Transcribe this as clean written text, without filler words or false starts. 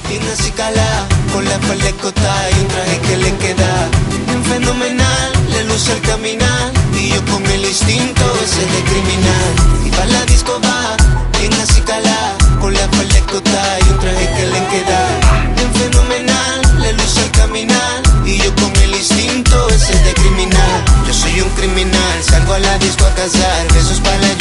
bien acicalada, con la falda escotada y un traje que le queda bien fenomenal. Le luce al caminar y yo con el instinto ese de criminal. Y pa' la disco va, bien acicalada, con la falda escotada y un traje que le queda bien fenomenal. Le luce al caminar y yo con el instinto ese de criminal. Yo soy un criminal, salgo a la disco a cazar besos para la